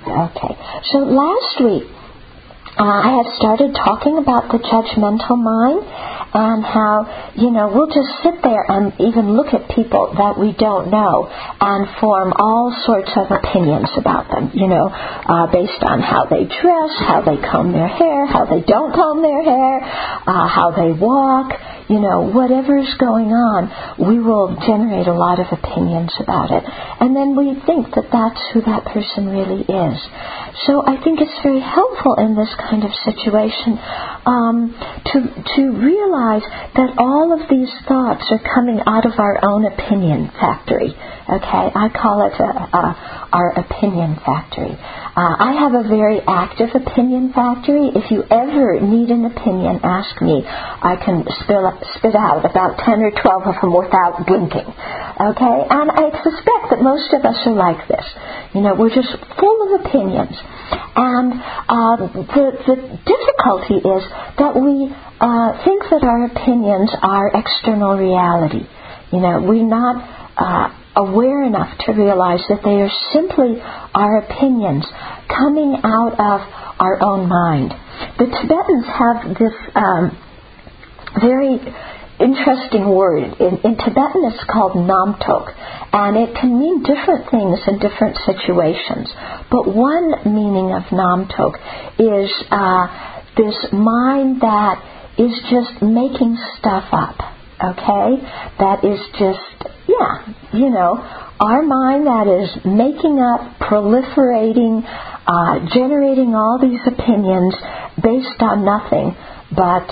Okay. So last week, I had started talking about the judgmental mind and how, we'll just sit there and even look at people that we don't know and form all sorts of opinions about them, based on how they dress, how they comb their hair, how they don't comb their hair, how they walk, whatever's going on, we will generate a lot of opinions about it. And then we think that that's who that person really is. So I think it's very helpful in this kind of situation to realize that all of these thoughts are coming out of our own opinion factory. Okay, I call it our opinion factory. I have a very active opinion factory. If you ever need an opinion, ask me. I can spit out about 10 or 12 of them without blinking. Okay, and I suspect that most of us are like this. We're just full of opinions. And the difficulty is that we think that our opinions are external reality. We're not aware enough to realize that they are simply our opinions coming out of our own mind. The Tibetans have this very interesting word. In Tibetan it's called namtok, and it can mean different things in different situations. But one meaning of namtok is this mind that is just making stuff up, okay? That is just, our mind that is making up, proliferating, generating all these opinions based on nothing but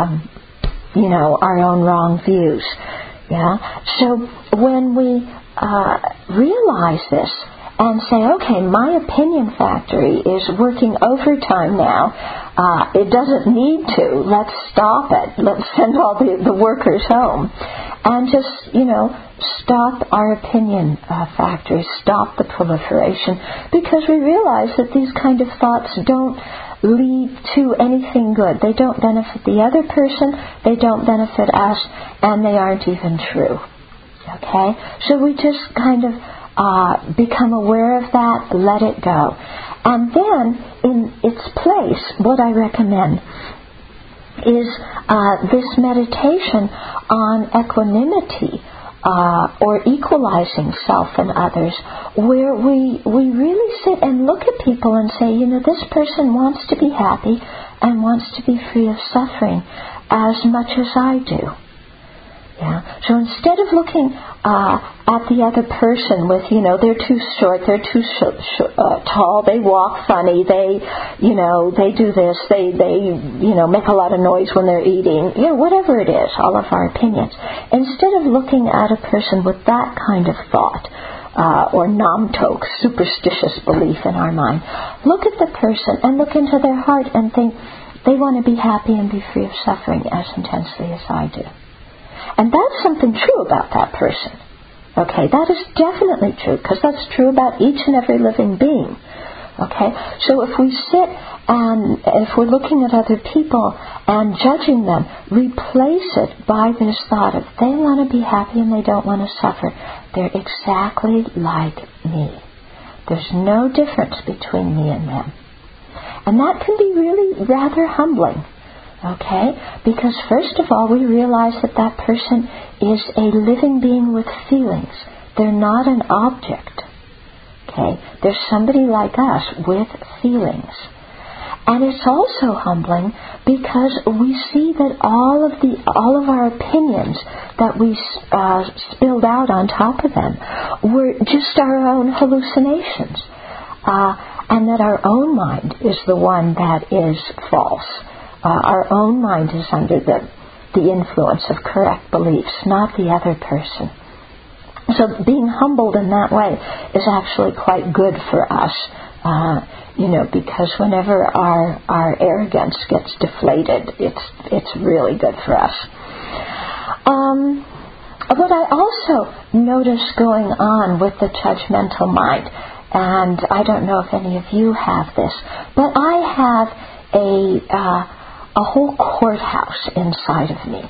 our own wrong views. Yeah. So when we realize this and say, okay, my opinion factory is working overtime now. It doesn't need to. Let's stop it. Let's send all the workers home. And just, stop our opinion factory, stop the proliferation, because we realize that these kind of thoughts don't lead to anything good. They don't benefit the other person, they don't benefit us, and they aren't even true. Okay? So we just kind of become aware of that, let it go. And then, in its place, what I recommend is this meditation on equanimity, or equalizing self and others, where we really sit and look at people and say, this person wants to be happy and wants to be free of suffering as much as I do. Yeah. So instead of looking at the other person with, they're too short, they're too tall, they walk funny, they do this, they make a lot of noise when they're eating, whatever it is, all of our opinions. Instead of looking at a person with that kind of thought, or namtok, superstitious belief in our mind, look at the person and look into their heart and think, they want to be happy and be free of suffering as intensely as I do. And that's something true about that person. Okay, that is definitely true, because that's true about each and every living being. Okay, so if we sit and if we're looking at other people and judging them, replace it by this thought of they want to be happy and they don't want to suffer. They're exactly like me. There's no difference between me and them. And that can be really rather humbling. Okay? Because first of all, we realize that that person is a living being with feelings. They're not an object. Okay? They're somebody like us with feelings. And it's also humbling because we see that all of our opinions that we spilled out on top of them were just our own hallucinations. And that our own mind is the one that is false. Our own mind is under the influence of correct beliefs, not the other person. So being humbled in that way is actually quite good for us, because whenever our arrogance gets deflated, it's really good for us. What I also notice going on with the judgmental mind, and I don't know if any of you have this, but I have a whole courthouse inside of me.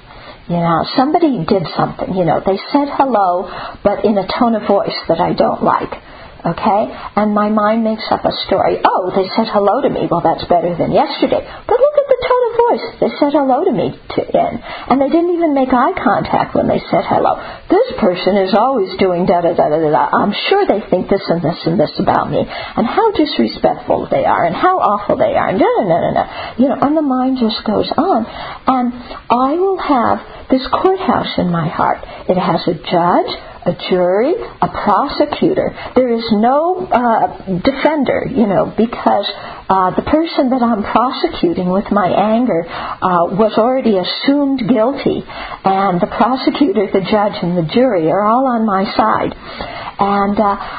Somebody did something, they said hello, but in a tone of voice that I don't like. Okay? And my mind makes up a story. Oh, they said hello to me. Well, that's better than yesterday. But look at the tone of voice. They said hello to me and they didn't even make eye contact when they said hello. This person is always doing da-da-da-da-da. I'm sure they think this and this and this about me. And how disrespectful they are and how awful they are. And da-da-da-da-da. And the mind just goes on. And I will have this courthouse in my heart. It has a judge, a jury, a prosecutor. There is no defender, because the person that I'm prosecuting with my anger was already assumed guilty, and the prosecutor, the judge, and the jury are all on my side. And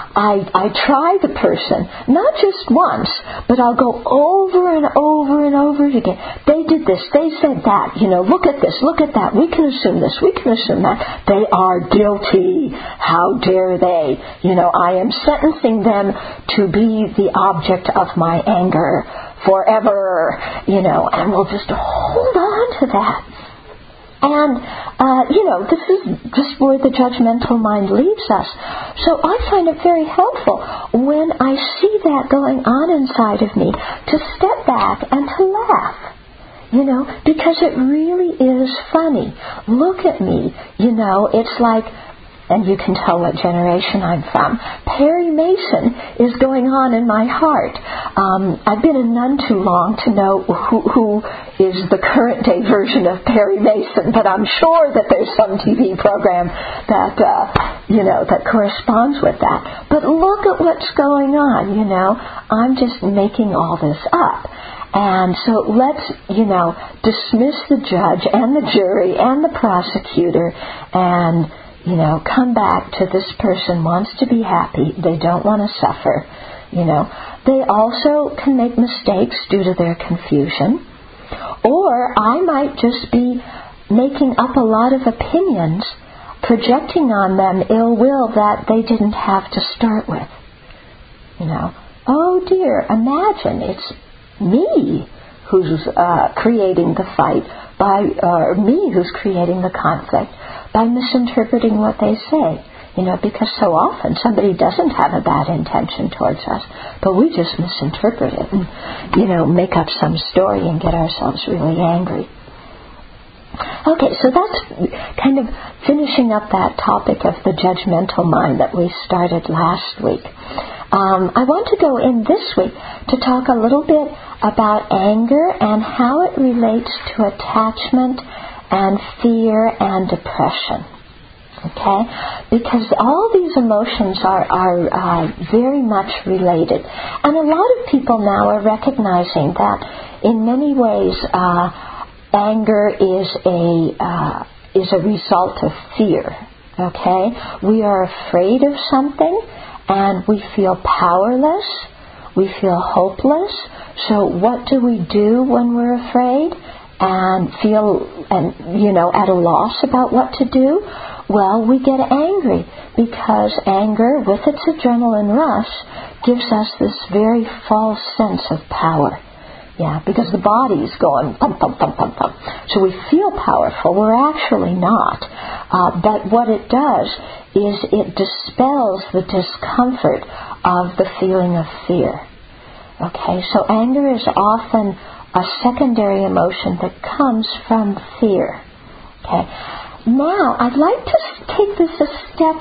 I try the person, not just once, but I'll go over and over and over again. They did this, they said that, look at this, look at that, we can assume this, we can assume that. They are guilty. How dare they? I am sentencing them to be the object of my anger forever, and we'll just hold on to that. And, this is just where the judgmental mind leaves us. So I find it very helpful when I see that going on inside of me to step back and to laugh, because it really is funny. Look at me, it's like, and you can tell what generation I'm from. Perry Mason is going on in my heart. I've been a nun too long to know who is the current day version of Perry Mason, but I'm sure that there's some TV program that that corresponds with that. But look at what's going on. I'm just making all this up. And so let's, dismiss the judge and the jury and the prosecutor and come back to this person wants to be happy. They don't want to suffer. They also can make mistakes due to their confusion. Or I might just be making up a lot of opinions, projecting on them ill will that they didn't have to start with. Oh dear, imagine it's me who's creating the fight, or me who's creating the conflict, by misinterpreting what they say. Because so often somebody doesn't have a bad intention towards us, but we just misinterpret it and, make up some story and get ourselves really angry. Okay, so that's kind of finishing up that topic of the judgmental mind that we started last week. I want to go in this week to talk a little bit about anger and how it relates to attachment and fear and depression. Okay? Because all these emotions are very much related. And a lot of people now are recognizing that in many ways anger is a result of fear. Okay? We are afraid of something and we feel powerless. We feel hopeless. So what do we do when we're afraid and feel at a loss about what to do? Well, we get angry because anger, with its adrenaline rush, gives us this very false sense of power. Yeah, because the body's going pump, pump, pump, pump, pump. So we feel powerful. We're actually not. But what it does is it dispels the discomfort of the feeling of fear. Okay, so anger is often a secondary emotion that comes from fear. Okay, now I'd like to take this a step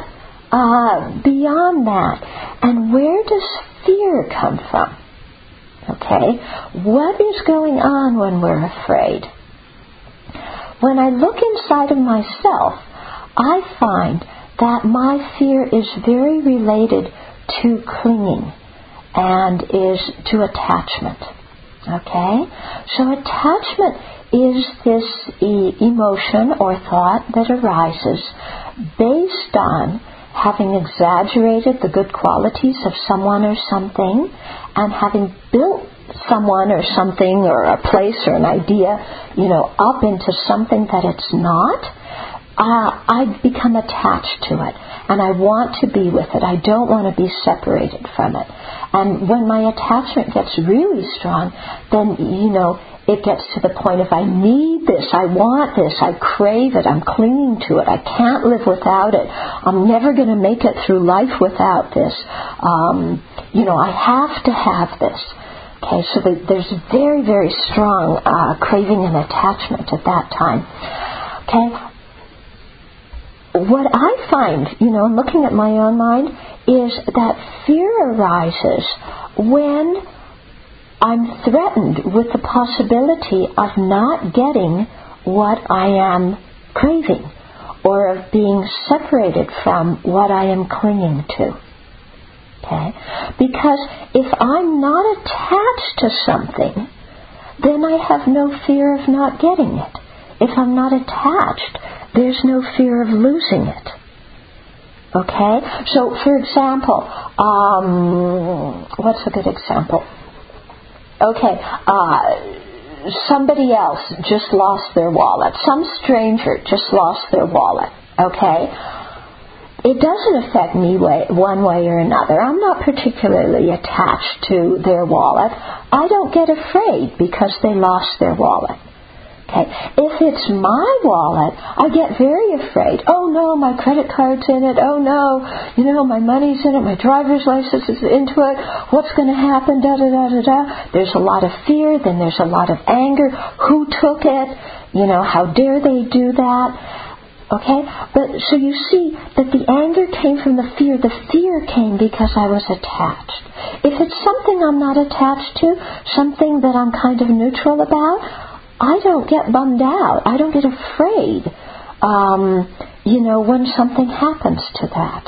beyond that. And where does fear come from? Okay, what is going on when we're afraid? When I look inside of myself, I find that my fear is very related to clinging and is to attachment. Okay, so attachment is this emotion or thought that arises based on having exaggerated the good qualities of someone or something, and having built someone or something or a place or an idea, up into something that it's not, I become attached to it, and I want to be with it. I don't want to be separated from it. And when my attachment gets really strong, then, it gets to the point of I need this, I want this, I crave it, I'm clinging to it, I can't live without it, I'm never going to make it through life without this, I have to have this. Okay, so there's very, very strong craving and attachment at that time. Okay, what I find, looking at my own mind, is that fear arises when I'm threatened with the possibility of not getting what I am craving, or of being separated from what I am clinging to. Okay? Because if I'm not attached to something, then I have no fear of not getting it. If I'm not attached, there's no fear of losing it. Okay? So, for example, what's a good example? Okay, somebody else just lost their wallet. Some stranger just lost their wallet. Okay? It doesn't affect me one way or another. I'm not particularly attached to their wallet. I don't get afraid because they lost their wallet. Okay. If it's my wallet, I get very afraid. Oh no, my credit card's in it. Oh no, my money's in it. My driver's license is into it. What's going to happen? Da da da da da. There's a lot of fear. Then there's a lot of anger. Who took it? How dare they do that? Okay? But so you see that the anger came from the fear. The fear came because I was attached. If it's something I'm not attached to, something that I'm kind of neutral about, I don't get bummed out. I don't get afraid, when something happens to that.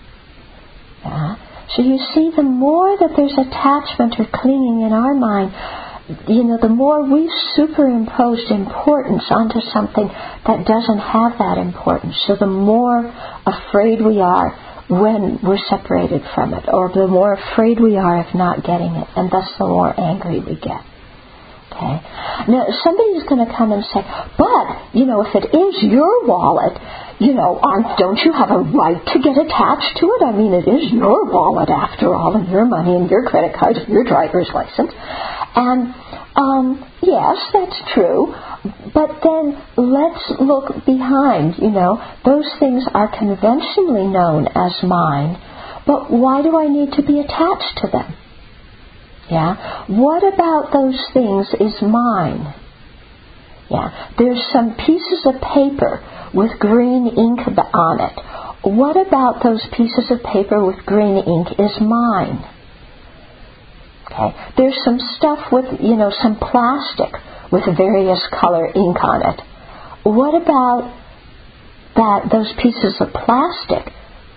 Yeah? So you see, the more that there's attachment or clinging in our mind, the more we superimpose importance onto something that doesn't have that importance. So the more afraid we are when we're separated from it, or the more afraid we are of not getting it, and thus the more angry we get. Okay. Now, somebody's going to come and say, but, if it is your wallet, don't you have a right to get attached to it? I mean, it is your wallet after all, and your money, and your credit card, and your driver's license. And, yes, that's true. But then let's look behind, those things are conventionally known as mine, but why do I need to be attached to them? Yeah. What about those things is mine? Yeah. There's some pieces of paper with green ink on it. What about those pieces of paper with green ink is mine? Okay. There's some stuff with, some plastic with various color ink on it. What about that? Those pieces of plastic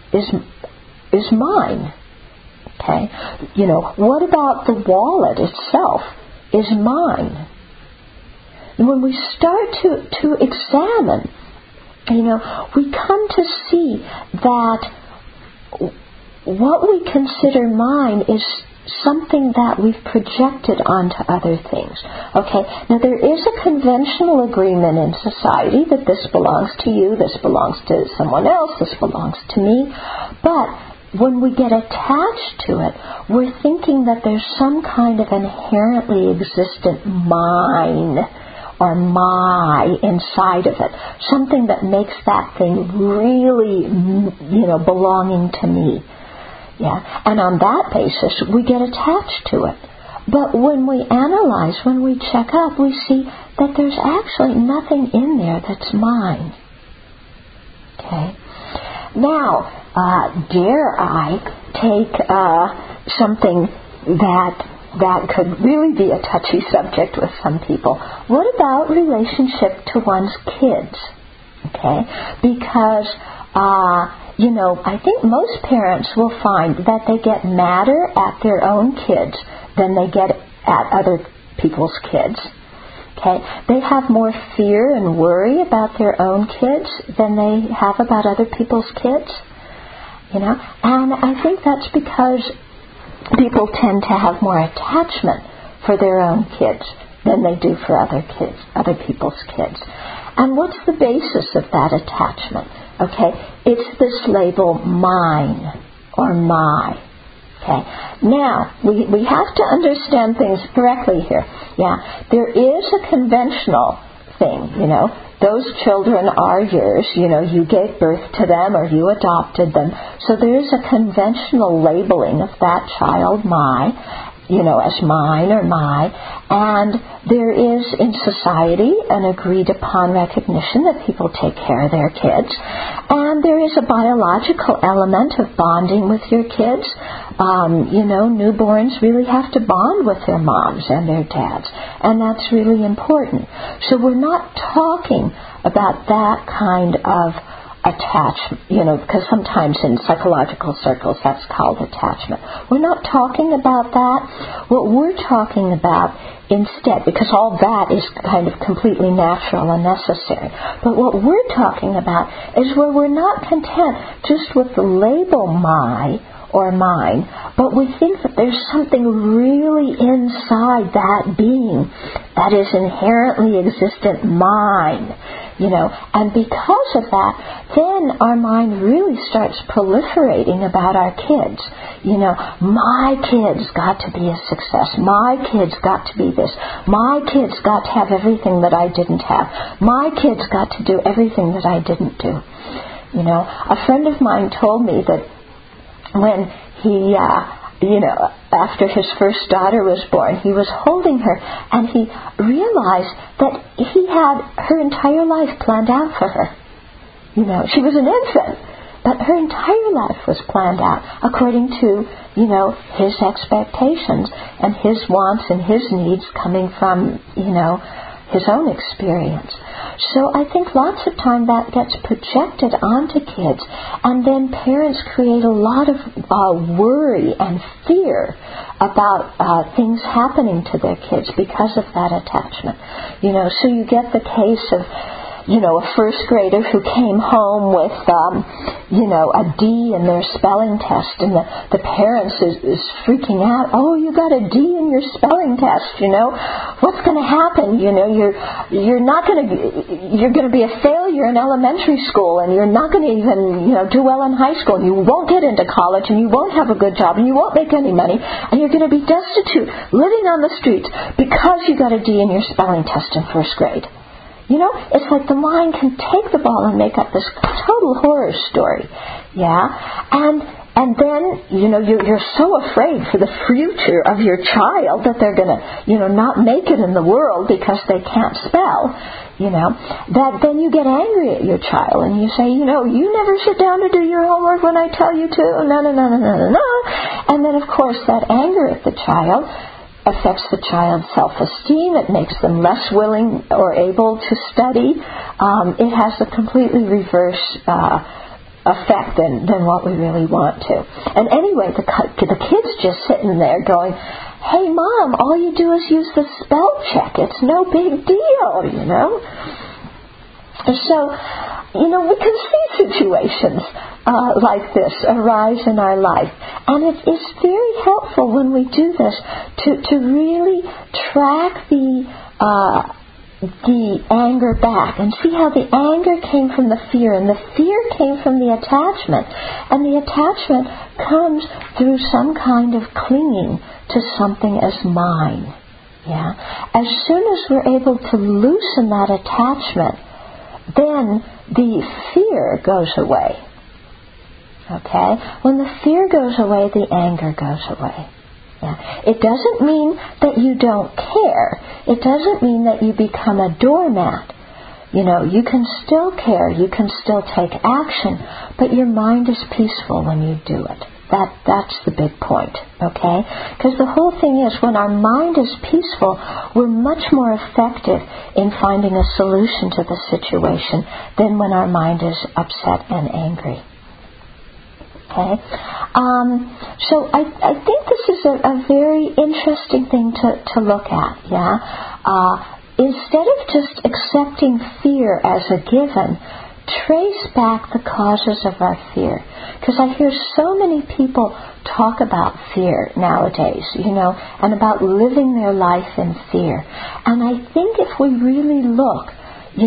is mine? Okay, what about the wallet itself is mine? And when we start to examine, we come to see that what we consider mine is something that we've projected onto other things. Okay, now there is a conventional agreement in society that this belongs to you, this belongs to someone else, this belongs to me, but when we get attached to it, we're thinking that there's some kind of inherently existent mine or my inside of it, something that makes that thing really, belonging to me. Yeah, and on that basis, we get attached to it. But when we analyze, when we check up, we see that there's actually nothing in there that's mine. Okay. Now, dare I take something that could really be a touchy subject with some people? What about relationship to one's kids? Okay, because I think most parents will find that they get madder at their own kids than they get at other people's kids. Okay, they have more fear and worry about their own kids than they have about other people's kids. And I think that's because people tend to have more attachment for their own kids than they do for other people's kids. And what's the basis of that attachment? Okay, it's this label mine or my. Okay. Now, we have to understand things correctly here. Yeah. There is a conventional thing, Those children are yours. You gave birth to them or you adopted them. So there is a conventional labeling of that child, as mine or my. And there is in society an agreed upon recognition that people take care of their kids. And there is a biological element of bonding with your kids. Newborns really have to bond with their moms and their dads. And that's really important. So we're not talking about that kind of attachment, because sometimes in psychological circles that's called attachment. We're not talking about that. What we're talking about instead, because all that is kind of completely natural and necessary, but what we're talking about is where we're not content just with the label my or mine, but we think that there's something really inside that being that is inherently existent, mine, and because of that, then our mind really starts proliferating about our kids. My kid's got to be a success. My kid's got to be this. My kid's got to have everything that I didn't have. My kid's got to do everything that I didn't do. A friend of mine told me that when he, after his first daughter was born, he was holding her and he realized that he had her entire life planned out for her. She was an infant, but her entire life was planned out according to, his expectations and his wants and his needs coming from, his own experience. So I think lots of time that gets projected onto kids, and then parents create a lot of worry and fear about things happening to their kids because of that attachment. So you get the case of a first grader who came home with, a D in their spelling test, and the parents is freaking out. Oh, you got a D in your spelling test, What's going to happen? You're going to be a failure in elementary school, and you're not going to even, do well in high school, and you won't get into college, and you won't have a good job, and you won't make any money, and you're going to be destitute, living on the streets, because you got a D in your spelling test in first grade. It's like the mind can take the ball and make up this total horror story. Yeah? And then, you're so afraid for the future of your child that they're going to, not make it in the world because they can't spell, that then you get angry at your child and you say, you never sit down to do your homework when I tell you to. No. And then, of course, that anger at the child affects the child's self-esteem. It makes them less willing or able to study. It has a completely reverse effect than what we really want to. And anyway, the kid's just sitting there going, hey, Mom, all you do is use the spell check. It's no big deal, And so, we can see situations like this arise in our life. And it's very helpful when we do this to really track the anger back and see how the anger came from the fear, and the fear came from the attachment. And the attachment comes through some kind of clinging to something as mine. Yeah? As soon as we're able to loosen that attachment, then the fear goes away. Okay? When the fear goes away, the anger goes away. Yeah. It doesn't mean that you don't care. It doesn't mean that you become a doormat. You can still care, you can still take action, but your mind is peaceful when you do it. That's the big point, okay? Because the whole thing is, when our mind is peaceful, we're much more effective in finding a solution to the situation than when our mind is upset and angry. Okay? So I think this is a very interesting thing to look at, yeah? Instead of just accepting fear as a given, trace back the causes of our fear. Because I hear so many people talk about fear nowadays, and about living their life in fear. And I think if we really look,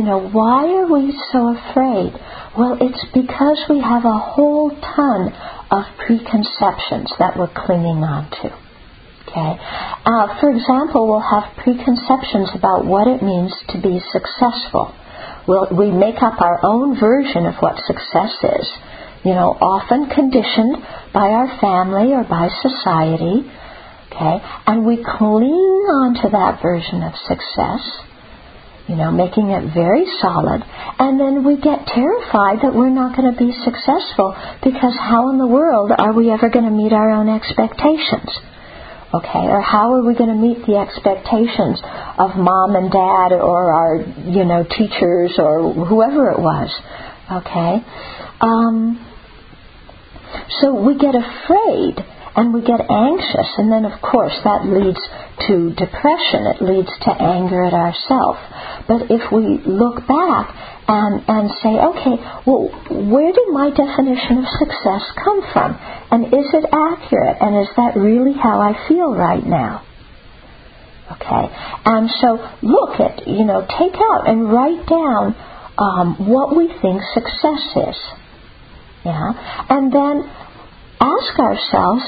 why are we so afraid? Well, it's because we have a whole ton of preconceptions that we're clinging on to. Okay? For example, we'll have preconceptions about what it means to be successful. We make up our own version of what success is, often conditioned by our family or by society. Okay? And we cling on to that version of success, making it very solid, and then we get terrified that we're not going to be successful because how in the world are we ever going to meet our own expectations? Okay, or how are we going to meet the expectations of mom and dad or our, teachers or whoever it was? Okay, so we get afraid and we get anxious, and then of course that leads to depression. It leads to anger at ourselves. But if we look back and say, okay, well, where did my definition of success come from? And is it accurate? And is that really how I feel right now? Okay, and so look at, take out and write down what we think success is. Yeah, and then ask ourselves,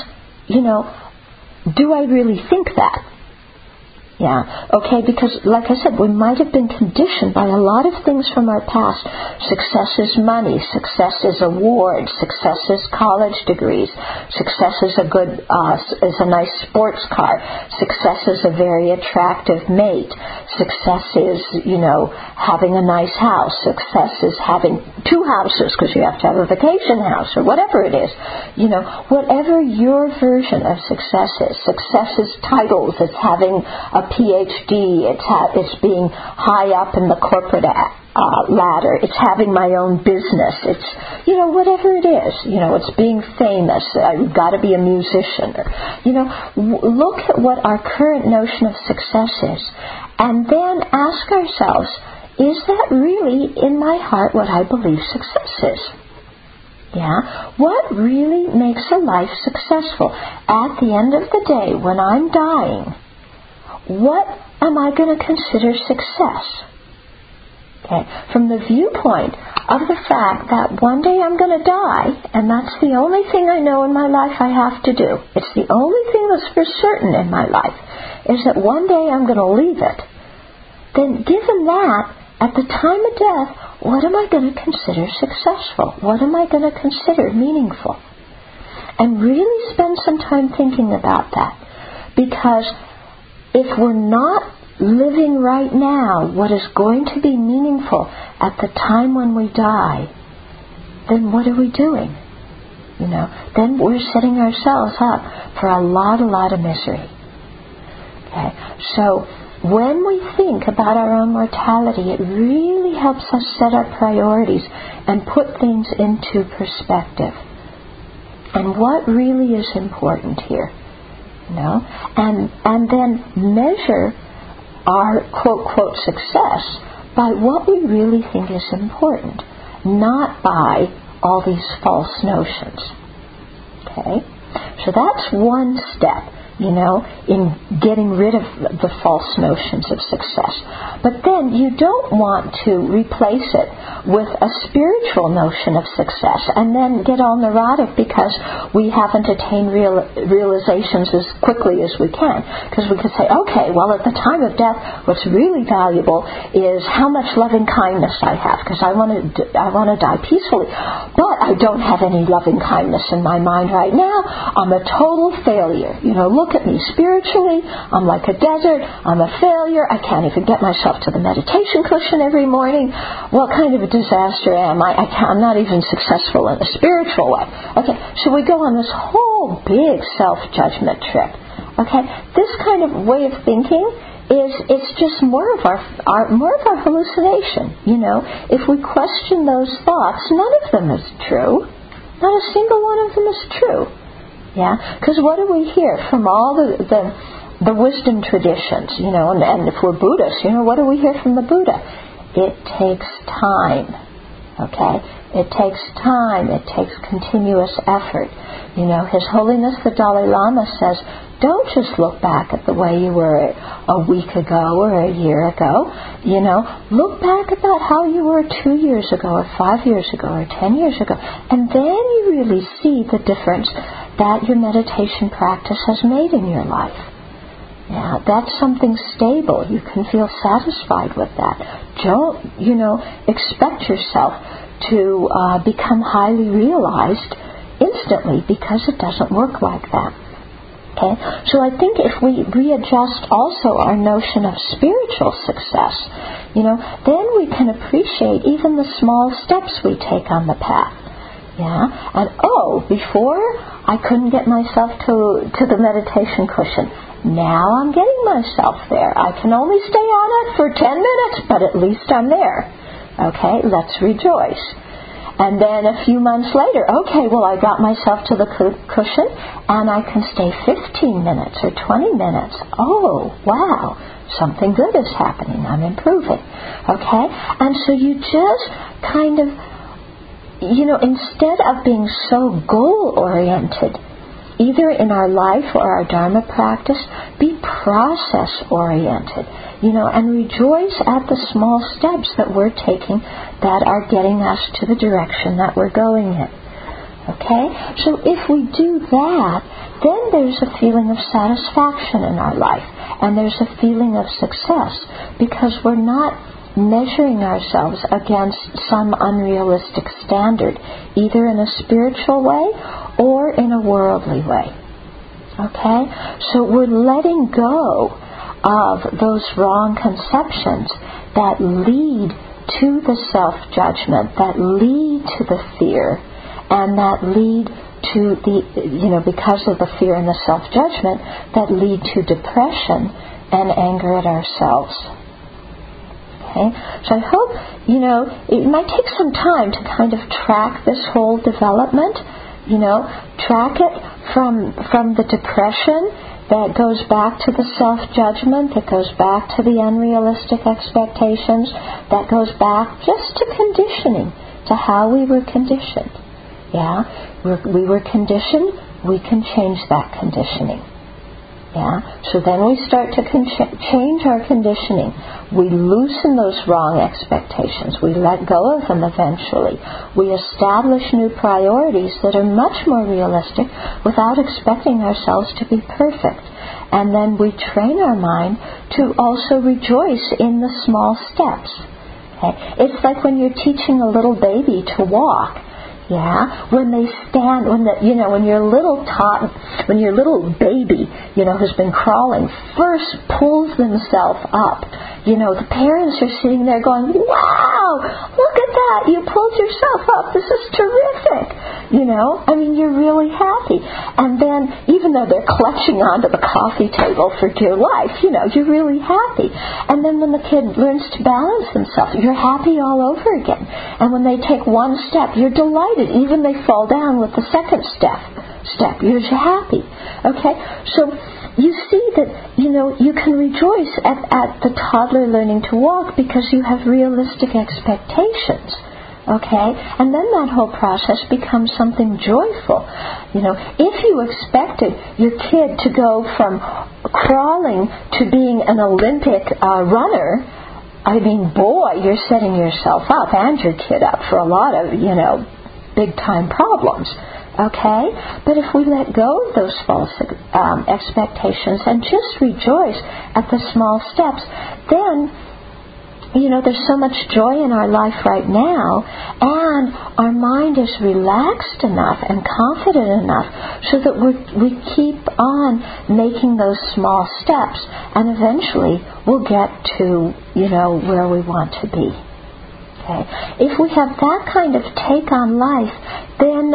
do I really think that? Yeah, okay, because like I said, we might have been conditioned by a lot of things from our past. Success is money, success is awards, success is college degrees, success is is a nice sports car, success is a very attractive mate, success is, having a nice house, success is having 2 houses because you have to have a vacation house or whatever it is. Whatever your version of success is titles, it's having a PhD, it's being high up in the corporate ladder, it's having my own business, it's, whatever it is, it's being famous, I've got to be a musician, look at what our current notion of success is, and then ask ourselves, is that really in my heart what I believe success is? Yeah? What really makes a life successful? At the end of the day, when I'm dying, what am I going to consider success? Okay, from the viewpoint of the fact that one day I'm going to die, and that's the only thing I know in my life I have to do. It's the only thing that's for certain in my life, is that one day I'm going to leave it. Then given that, at the time of death, what am I going to consider successful? What am I going to consider meaningful? And really spend some time thinking about that. Because if we're not living right now what is going to be meaningful at the time when we die, then what are we doing? Then we're setting ourselves up for a lot of misery. Okay, so when we think about our own mortality, it really helps us set our priorities and put things into perspective. And what really is important here? And then measure our quote success by what we really think is important, not by all these false notions. Okay? So that's one step, in getting rid of the false notions of success. But then you don't want to replace it with a spiritual notion of success and then get all neurotic because we haven't attained realizations as quickly as we can. Because we could say, okay, well, at the time of death, what's really valuable is how much loving kindness I have, because I want to die peacefully. But I don't have any loving kindness in my mind right now. I'm a total failure. Look at me spiritually. I'm like a desert. I'm a failure. I can't even get myself to the meditation cushion every morning. What kind of a disaster am I? I'm not even successful in a spiritual way. Okay, so we go on this whole big self-judgment trip. Okay, this kind of way of thinking it's just more of our hallucination. If we question those thoughts, none of them is true. Not a single one of them is true. Yeah, because what do we hear from all the wisdom traditions, and if we're Buddhists, what do we hear from the Buddha? It takes time. Okay? It takes time. It takes continuous effort. His Holiness the Dalai Lama says, don't just look back at the way you were a week ago or a year ago. Look back about how you were 2 years ago or 5 years ago or 10 years ago. And then you really see the difference that your meditation practice has made in your life. Yeah, that's something stable. You can feel satisfied with that. Don't, expect yourself to become highly realized instantly, because it doesn't work like that. Okay? So I think if we readjust also our notion of spiritual success, then we can appreciate even the small steps we take on the path. Yeah? And before I couldn't get myself to the meditation cushion. Now I'm getting myself there. I can only stay on it for 10 minutes, but at least I'm there. Okay? Let's rejoice. And then a few months later, I got myself to the cushion and I can stay 15 minutes or 20 minutes. Oh, wow, something good is happening. I'm improving. Okay? And so you just kind of, instead of being so goal-oriented, either in our life or our Dharma practice, be process-oriented, and rejoice at the small steps that we're taking that are getting us to the direction that we're going in. Okay? So if we do that, then there's a feeling of satisfaction in our life, and there's a feeling of success, because we're not measuring ourselves against some unrealistic standard, either in a spiritual way or in a worldly way. Okay? So we're letting go of those wrong conceptions that lead to the self-judgment, that lead to the fear, and that lead to the, because of the fear and the self-judgment, that lead to depression and anger at ourselves. Okay? So I hope, it might take some time to kind of track this whole development, track it from the depression that goes back to the self-judgment, that goes back to the unrealistic expectations, that goes back just to conditioning, to how we were conditioned. Yeah? We were conditioned, we can change that conditioning. Yeah? So then we start to change our conditioning. We loosen those wrong expectations. We let go of them eventually. We establish new priorities that are much more realistic without expecting ourselves to be perfect. And then we train our mind to also rejoice in the small steps. Okay? It's like when you're teaching a little baby to walk. Yeah, when they stand, when your little baby, who's been crawling, first pulls themselves up. The parents are sitting there going, "Wow, look at that! You pulled yourself up. This is terrific." You're really happy. And then, even though they're clutching onto the coffee table for dear life, you're really happy. And then when the kid learns to balance themselves, you're happy all over again. And when they take one step, you're delighted. Even they fall down with the second step, you're happy. Okay? So you see that, you can rejoice at the toddler learning to walk because you have realistic expectations. Okay? And then that whole process becomes something joyful. If you expected your kid to go from crawling to being an Olympic runner, boy, you're setting yourself up and your kid up for a lot of, big-time problems. Okay? But if we let go of those false expectations and just rejoice at the small steps, then, there's so much joy in our life right now, and our mind is relaxed enough and confident enough so that we keep on making those small steps, and eventually we'll get to, where we want to be. Okay. If we have that kind of take on life, then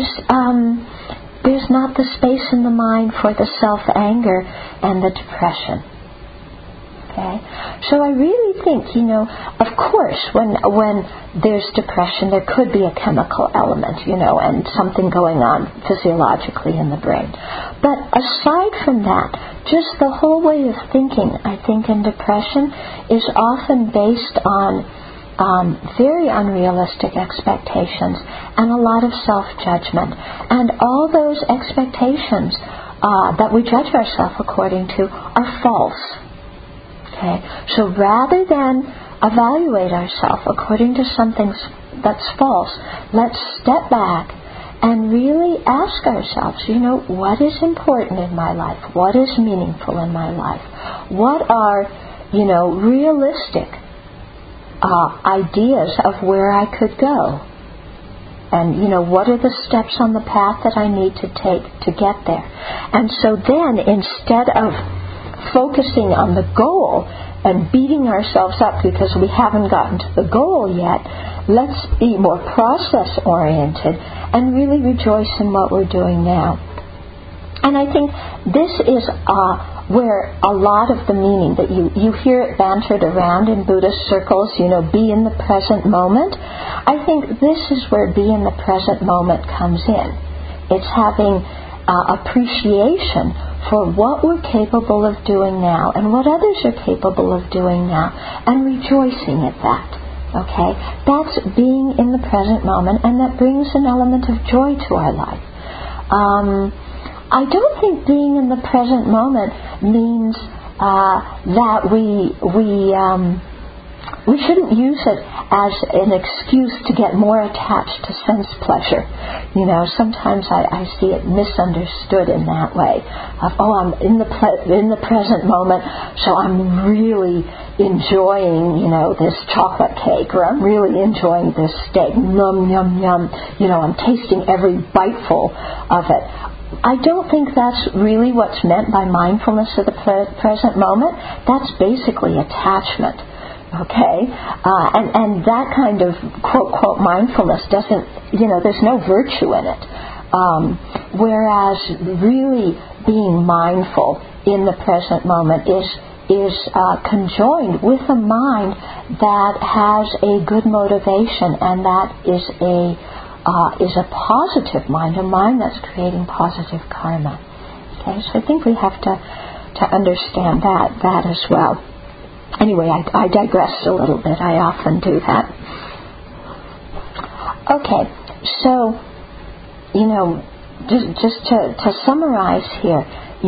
there's not the space in the mind for the self-anger and the depression. Okay. So I really think, of course, when there's depression, there could be a chemical element, and something going on physiologically in the brain. But aside from that, just the whole way of thinking, I think, in depression is often based on very unrealistic expectations, and a lot of self-judgment. And all those expectations that we judge ourselves according to are false. Okay? So rather than evaluate ourselves according to something that's false, let's step back and really ask ourselves, what is important in my life? What is meaningful in my life? What are, realistic ideas of where I could go? And, what are the steps on the path that I need to take to get there? And so then, instead of focusing on the goal and beating ourselves up because we haven't gotten to the goal yet, let's be more process-oriented and really rejoice in what we're doing now. And I think this is where a lot of the meaning that you hear it bantered around in Buddhist circles, be in the present moment. I think this is where be in the present moment comes in. It's having appreciation for what we're capable of doing now and what others are capable of doing now, and rejoicing at that. Okay? That's being in the present moment, and that brings an element of joy to our life. I don't think being in the present moment means that we shouldn't use it as an excuse to get more attached to sense pleasure. Sometimes I see it misunderstood in that way. I'm in the present moment, so I'm really enjoying, this chocolate cake, or I'm really enjoying this steak. Yum, yum, yum. I'm tasting every biteful of it. I don't think that's really what's meant by mindfulness of the present moment. That's basically attachment. Okay? And that kind of quote mindfulness doesn't, there's no virtue in it. Whereas really being mindful in the present moment is conjoined with a mind that has a good motivation, and that is a positive mind, a mind that's creating positive karma. Okay? So I think we have to understand that as well. Anyway, I digressed a little bit. I often do that. Okay, so, just to summarize here,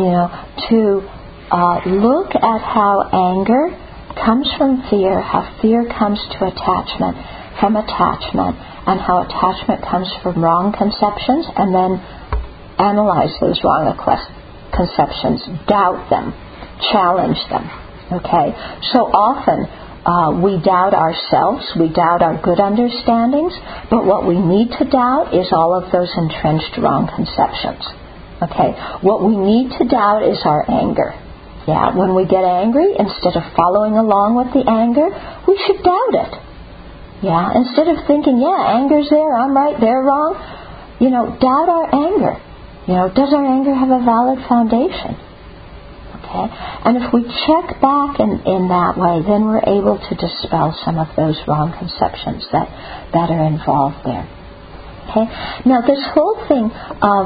to look at how anger comes from fear, how fear comes to attachment, from attachment, and how attachment comes from wrong conceptions, and then analyze those wrong conceptions, doubt them, challenge them. Okay, so often we doubt ourselves, we doubt our good understandings, but what we need to doubt is all of those entrenched wrong conceptions. Okay, what we need to doubt is our anger. Yeah, when we get angry, instead of following along with the anger, we should doubt it. Yeah, instead of thinking, anger's there, I'm right, they're wrong, doubt our anger. Does our anger have a valid foundation? Okay? And if we check back in that way, then we're able to dispel some of those wrong conceptions that are involved there. Okay? Now, this whole thing of,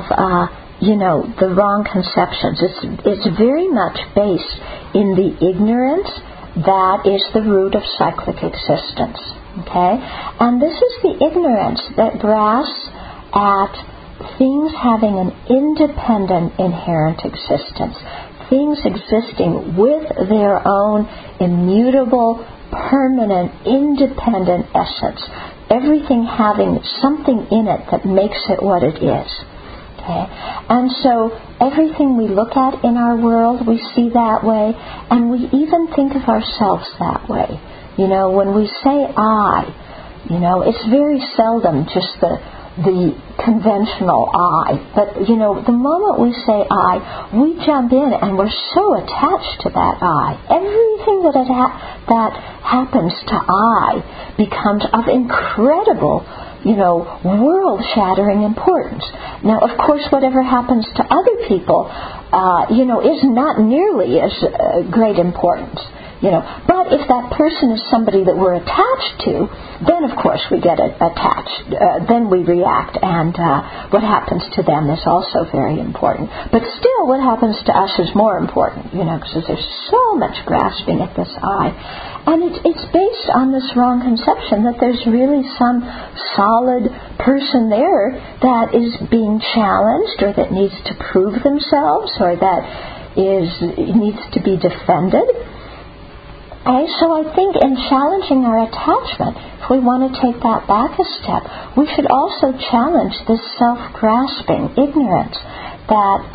the wrong conceptions, it's very much based in the ignorance that is the root of cyclic existence. Okay? And this is the ignorance that grasps at things having an independent inherent existence. Things existing with their own immutable, permanent, independent essence. Everything having something in it that makes it what it is. Okay? And so everything we look at in our world, we see that way, and we even think of ourselves that way. When we say I, it's very seldom just the conventional I. But, the moment we say I, we jump in and we're so attached to that I. Everything that happens to I becomes of incredible, world-shattering importance. Now, of course, whatever happens to other people, is not nearly as great importance. But if that person is somebody that we're attached attached to, then of course we get attached. Then we react, and what happens to them is also very important. But still, what happens to us is more important, because there's so much grasping at this I. And it's based on this wrong conception that there's really some solid person there that is being challenged, or that needs to prove themselves, or that needs to be defended. Okay, so I think in challenging our attachment, if we want to take that back a step, we should also challenge this self-grasping ignorance that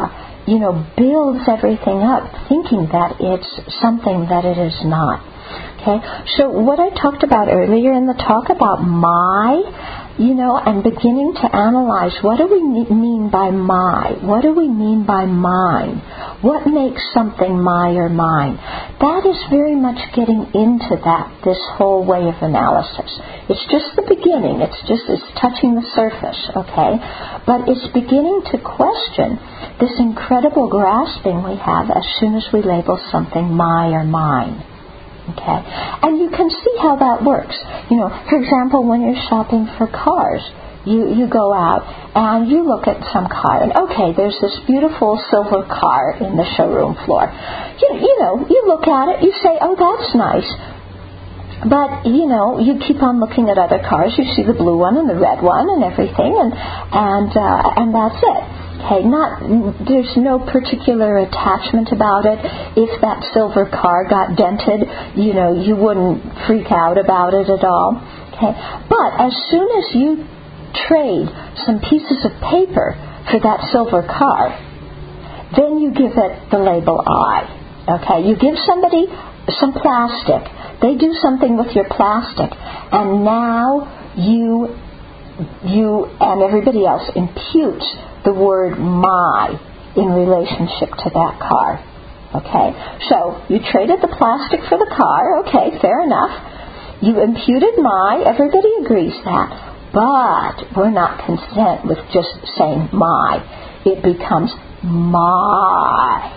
builds everything up, thinking that it's something that it is not. Okay, so what I talked about earlier in the talk about my, and beginning to analyze, what do we mean by my? What do we mean by mine? What makes something my or mine? That is very much getting into this whole way of analysis. It's just the beginning. It's touching the surface, okay? But it's beginning to question this incredible grasping we have as soon as we label something my or mine. Okay, and you can see how that works. For example, when you're shopping for cars, you go out and you look at some car, and okay, there's this beautiful silver car in the showroom floor. You look at it, you say, oh, that's nice. But, you keep on looking at other cars. You see the blue one and the red one and everything, and that's it. Okay, there's no particular attachment about it. If that silver car got dented, you wouldn't freak out about it at all. Okay, but as soon as you trade some pieces of paper for that silver car, then you give it the label I. Okay, you give somebody some plastic. They do something with your plastic, and now you and everybody else imputes the word my in relationship to that car. Okay, so you traded the plastic for the car. Okay, fair enough. You imputed my. Everybody agrees that. But we're not content with just saying my. It becomes my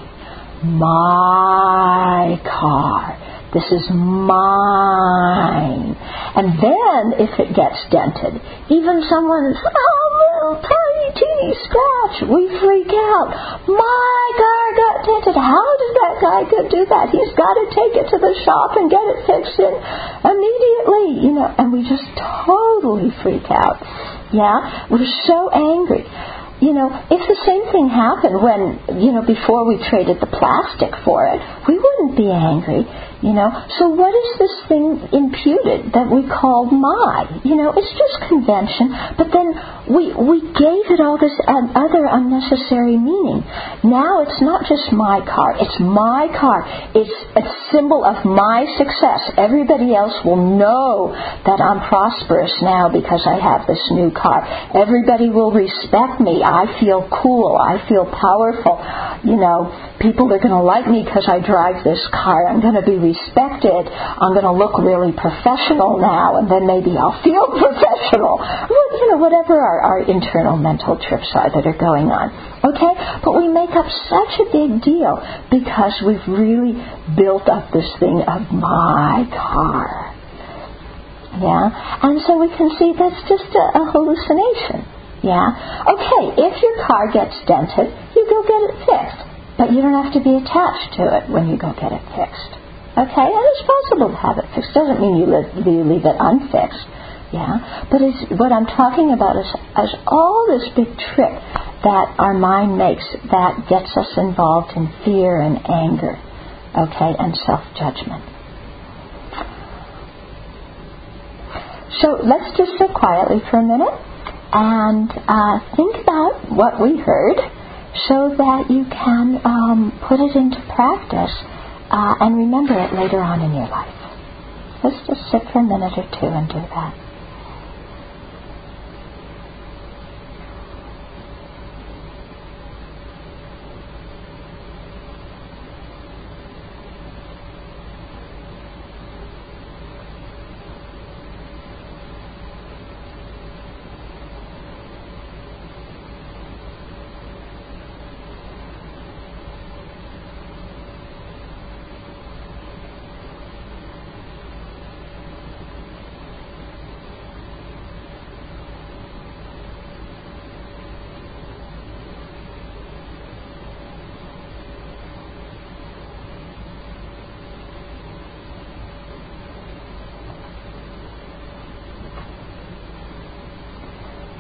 car. This is mine. And then, if it gets dented, even someone's little tiny teeny scratch, we freak out. My car got dented. How did that guy do that? He's got to take it to the shop and get it fixed immediately, and we just totally freak out. Yeah, we're so angry. If the same thing happened when, before we traded the plastic for it, we wouldn't be angry, So what is this thing imputed that we call my? It's just convention, but then we gave it all this other unnecessary meaning. Now it's not just my car, it's my car. It's a symbol of my success. Everybody else will know that I'm prosperous now because I have this new car. Everybody will respect me. I feel cool. I feel powerful. People are going to like me because I drive this car. I'm going to be respected. I'm going to look really professional now, and then maybe I'll feel professional. Whatever our internal mental trips are that are going on. Okay? But we make up such a big deal because we've really built up this thing of my car. Yeah? And so we can see that's just a hallucination. Yeah? Okay, if your car gets dented, you go get it fixed. But you don't have to be attached to it when you go get it fixed. Okay? And it's possible to have it fixed. Doesn't mean you leave it unfixed. Yeah? But what I'm talking about is all this big trick that our mind makes that gets us involved in fear and anger. Okay? And self-judgment. So let's just sit quietly for a minute and think about what we heard so that you can put it into practice and remember it later on in your life. Let's just sit for a minute or two and do that.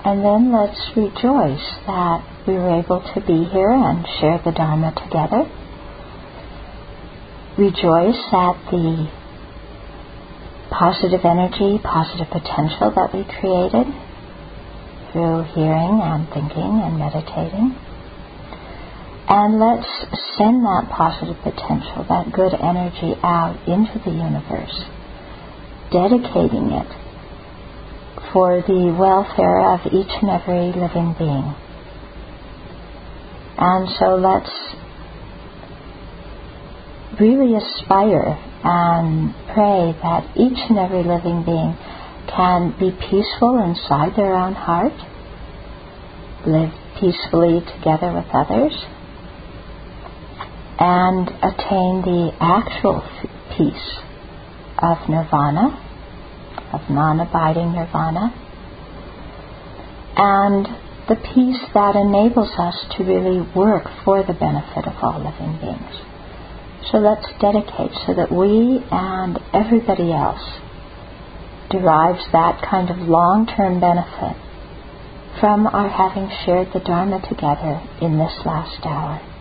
And then let's rejoice that we were able to be here and share the Dharma together. Rejoice at the positive energy, positive potential that we created through hearing and thinking and meditating. And let's send that positive potential, that good energy out into the universe, dedicating it for the welfare of each and every living being. And so let's really aspire and pray that each and every living being can be peaceful inside their own heart, live peacefully together with others, and attain the actual peace of nirvana, of non-abiding nirvana, and the peace that enables us to really work for the benefit of all living beings. So let's dedicate so that we and everybody else derives that kind of long-term benefit from our having shared the Dharma together in this last hour.